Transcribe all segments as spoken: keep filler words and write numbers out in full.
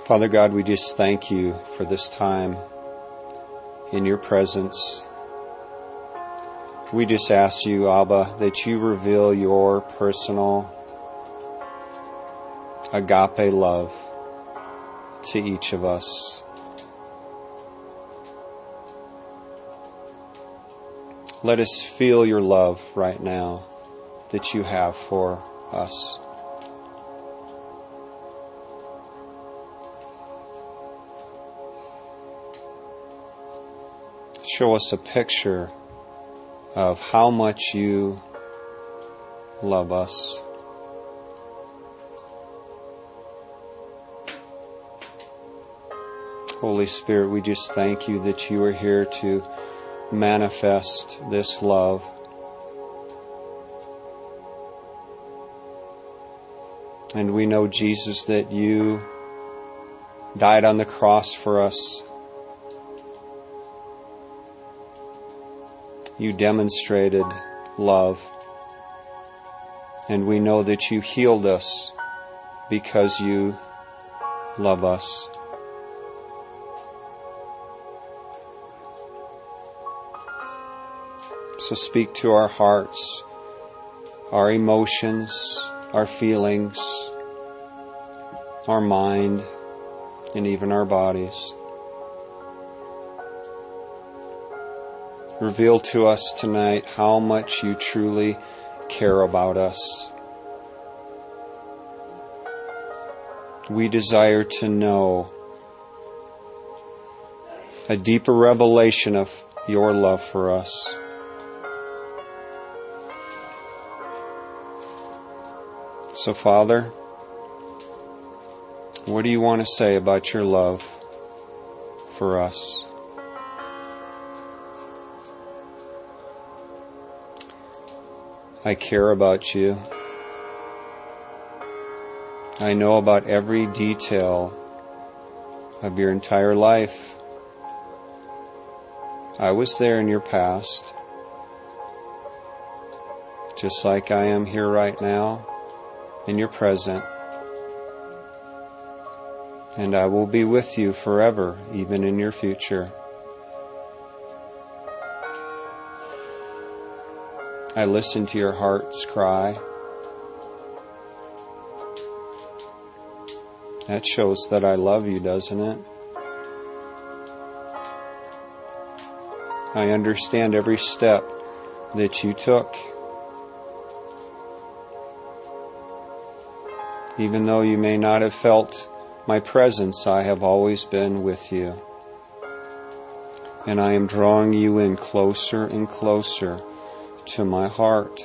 Father God, we just thank you for this time in your presence. We just ask you, Abba, that you reveal your personal agape love to each of us. Let us feel your love right now that you have for us. Show us a picture of how much you love us. Holy Spirit, we just thank you that you are here to manifest this love. And we know, Jesus, that you died on the cross for us. You demonstrated love. And we know that you healed us because you love us. So speak to our hearts, our emotions, our feelings, our mind, and even our bodies. Reveal to us tonight how much you truly care about us. We desire to know a deeper revelation of your love for us. So, Father, what do you want to say about your love for us? I care about you. I know about every detail of your entire life. I was there in your past, just like I am here right now in your present. And I will be with you forever, even in your future. I listen to your heart's cry. That shows that I love you, doesn't it? I understand every step that you took. Even though you may not have felt my presence, I have always been with you. And I am drawing you in closer and closer to my heart.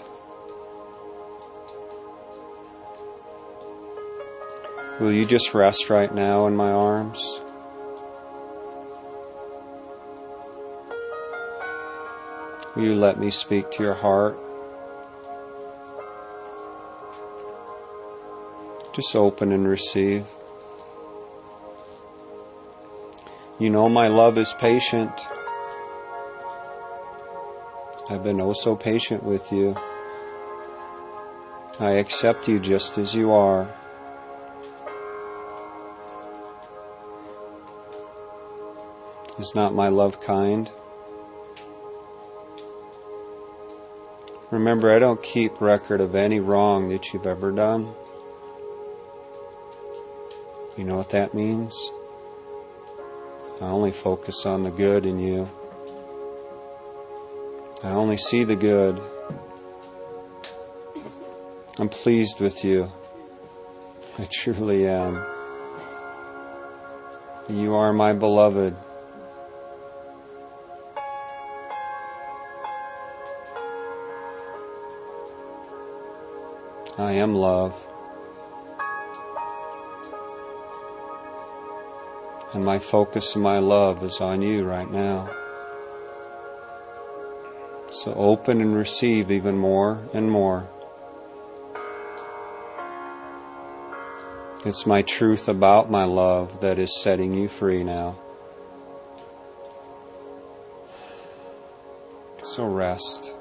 Will you just rest right now in my arms? Will you let me speak to your heart? Just open and receive. You know my love is patient. I've been oh so patient with you. I accept you just as you are. Is not my love kind? Remember, I don't keep record of any wrong that you've ever done. You know what that means? I only focus on the good in you. I only see the good. I'm pleased with you. I truly am. You are my beloved. I am love. And my focus and my love is on you right now. So open and receive even more and more. It's my truth about my love that is setting you free now. So rest.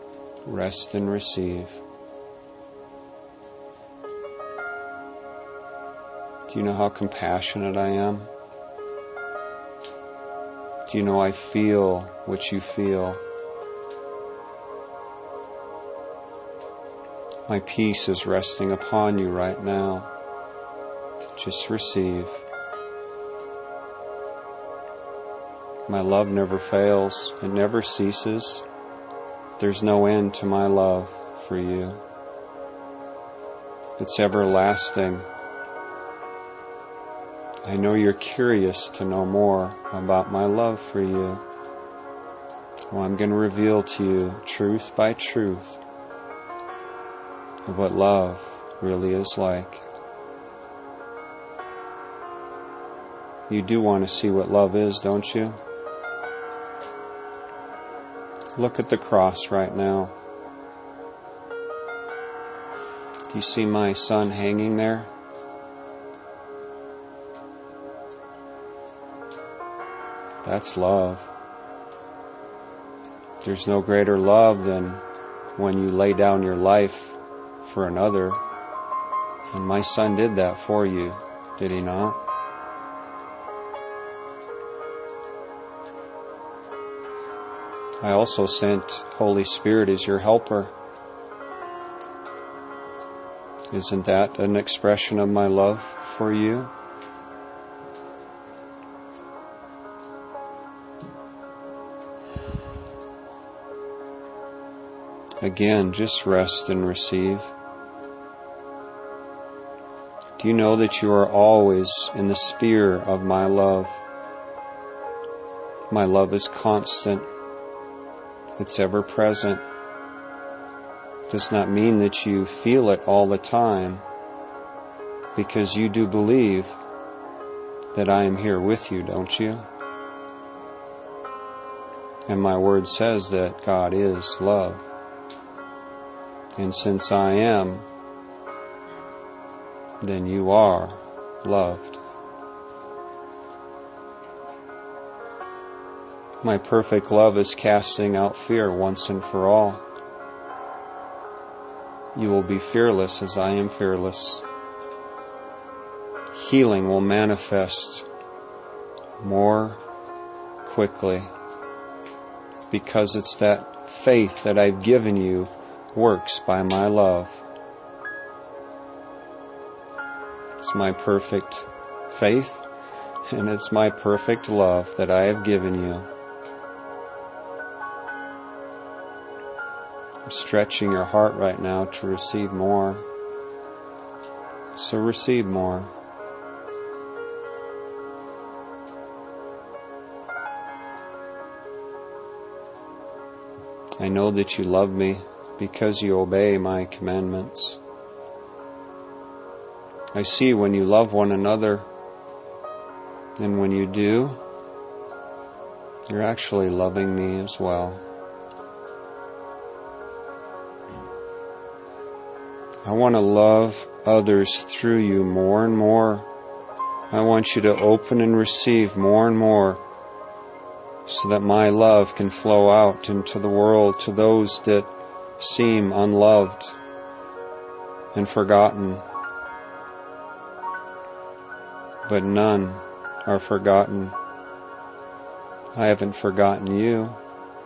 Rest and receive. Do you know how compassionate I am? Do you know I feel what you feel? My peace is resting upon you right now. Just receive. My love never fails. It never ceases. There's no end to my love for you. It's everlasting. I know you're curious to know more about my love for you. Well, I'm going to reveal to you truth by truth of what love really is like. You do want to see what love is, don't you? Look at the cross right now. Do you see my son hanging there? That's love. There's no greater love than when you lay down your life for another. And my son did that for you, did he not? I also sent Holy Spirit as your helper. Isn't that an expression of my love for you? Again, just rest and receive. Do you know that you are always in the sphere of my love? My love is constant. It's ever present. Does not mean that you feel it all the time, because you do believe that I am here with you, don't you? And my word says that God is love. And since I am, then you are loved. My perfect love is casting out fear once and for all. You will be fearless as I am fearless. Healing will manifest more quickly because it's that faith that I've given you works by my love. It's my perfect faith and it's my perfect love that I have given you. I'm stretching your heart right now to receive more. So receive more. I know that you love me because you obey my commandments. I see when you love one another, and when you do, you're actually loving me as well. I want to love others through you more and more. I want you to open and receive more and more so that my love can flow out into the world to those that seem unloved and forgotten. But none are forgotten. I haven't forgotten you.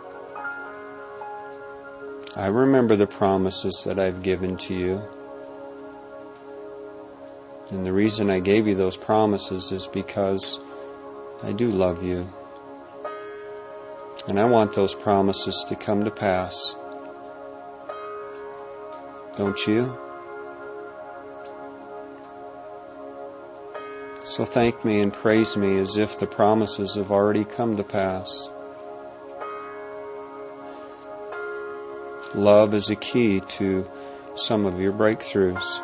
I remember the promises that I've given to you. And the reason I gave you those promises is because I do love you. And I want those promises to come to pass. Don't you? So thank me and praise me as if the promises have already come to pass. Love is a key to some of your breakthroughs.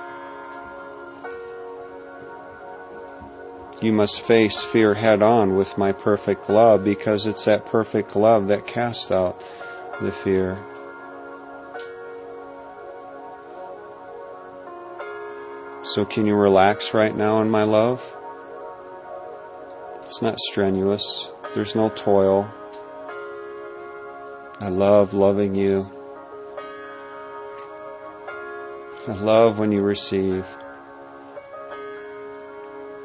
You must face fear head on with my perfect love, because it's that perfect love that casts out the fear. So can you relax right now in my love? It's not strenuous. There's no toil. I love loving you. I love when you receive.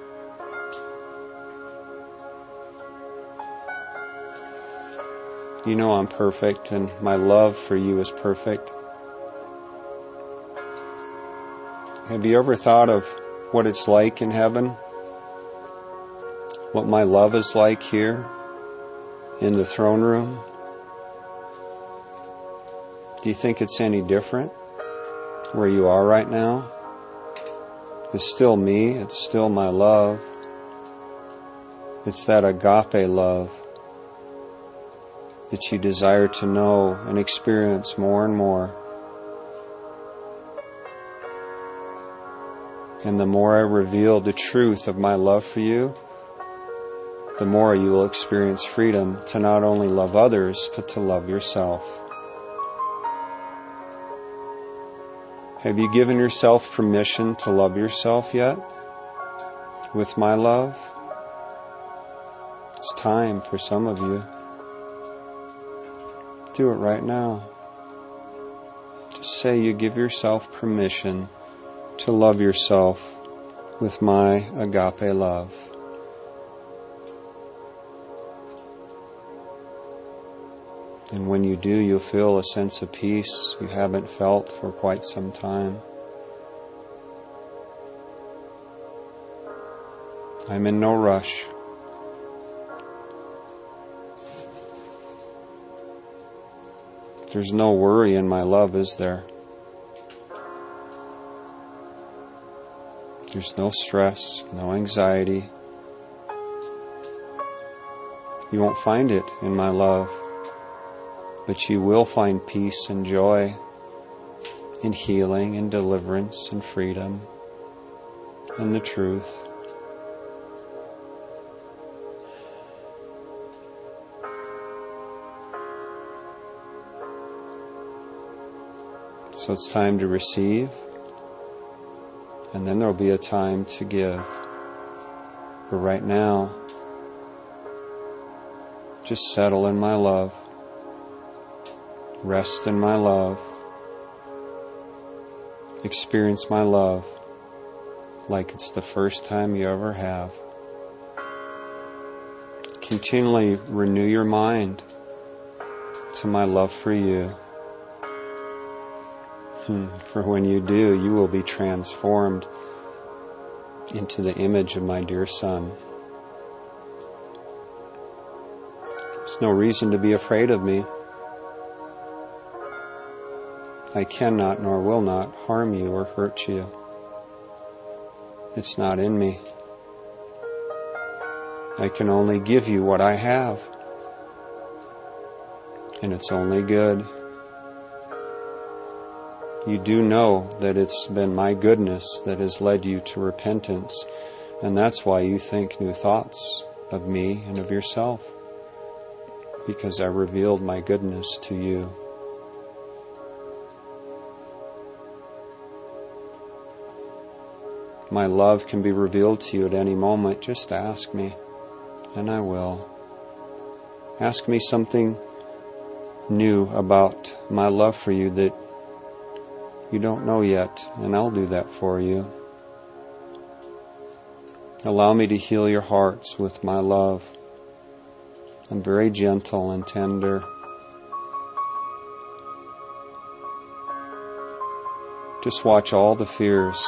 You know I'm perfect, and my love for you is perfect. Have you ever thought of what it's like in heaven? What my love is like here in the throne room? Do you think it's any different where you are right now? It's still me. It's still my love. It's that agape love that you desire to know and experience more and more. And the more I reveal the truth of my love for you, the more you will experience freedom to not only love others, but to love yourself. Have you given yourself permission to love yourself yet? With my love? It's time for some of you. Do it right now. Just say you give yourself permission to love yourself with my agape love. And when you do, you'll feel a sense of peace you haven't felt for quite some time. I'm in no rush. There's no worry in my love, is there? There's no stress, no anxiety. You won't find it in my love, but you will find peace and joy, and healing and deliverance and freedom and the truth. So it's time to receive, and then there'll be a time to give. But right now, just settle in my love. Rest in my love. Experience my love like it's the first time you ever have. Continually renew your mind to my love for you. For when you do, you will be transformed into the image of my dear Son. There's no reason to be afraid of me. I cannot nor will not harm you or hurt you. It's not in me. I can only give you what I have, and it's only good. You do know that it's been my goodness that has led you to repentance, and that's why you think new thoughts of me and of yourself, because I revealed my goodness to you. My love can be revealed to you at any moment. Just ask me, and I will. Ask me something new about my love for you that you don't know yet, and I'll do that for you. Allow me to heal your hearts with my love. I'm very gentle and tender. Just watch all the fears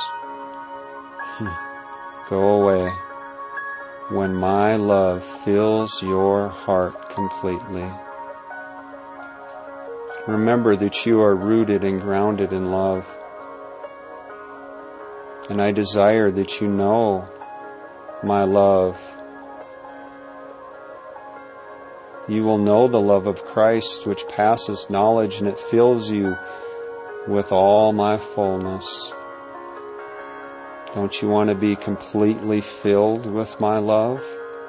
go away when my love fills your heart completely. Remember that you are rooted and grounded in love. And I desire that you know my love. You will know the love of Christ, which passes knowledge, and it fills you with all my fullness. Don't you want to be completely filled with my love?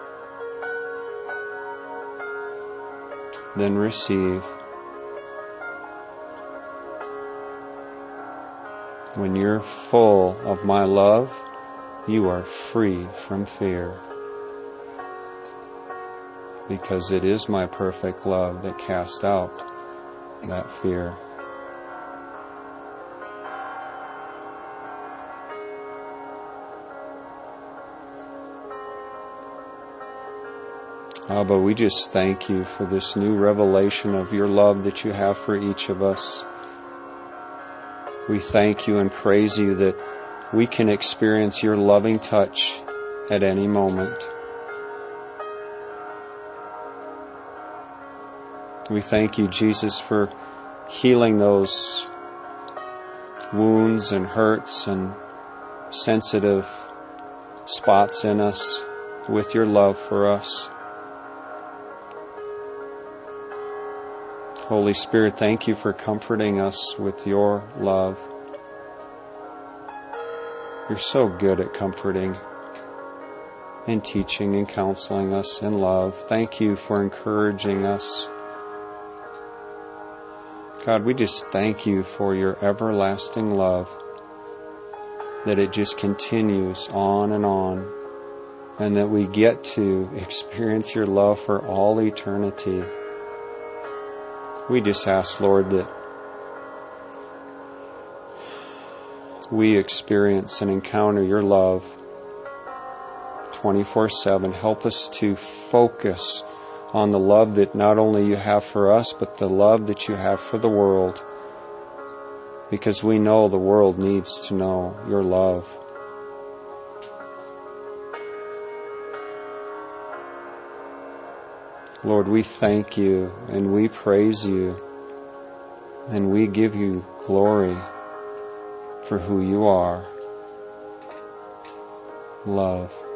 Then receive. When you're full of my love, you are free from fear. Because it is my perfect love that casts out that fear. Abba, we just thank you for this new revelation of your love that you have for each of us. We thank you and praise you that we can experience your loving touch at any moment. We thank you, Jesus, for healing those wounds and hurts and sensitive spots in us with your love for us. Holy Spirit, thank you for comforting us with your love. You're so good at comforting and teaching and counseling us in love. Thank you for encouraging us. God, we just thank you for your everlasting love, that it just continues on and on, and that we get to experience your love for all eternity. We just ask, Lord, that we experience and encounter your love twenty-four seven. Help us to focus on the love that not only you have for us, but the love that you have for the world, because we know the world needs to know your love. Lord, we thank you and we praise you and we give you glory for who you are. Love.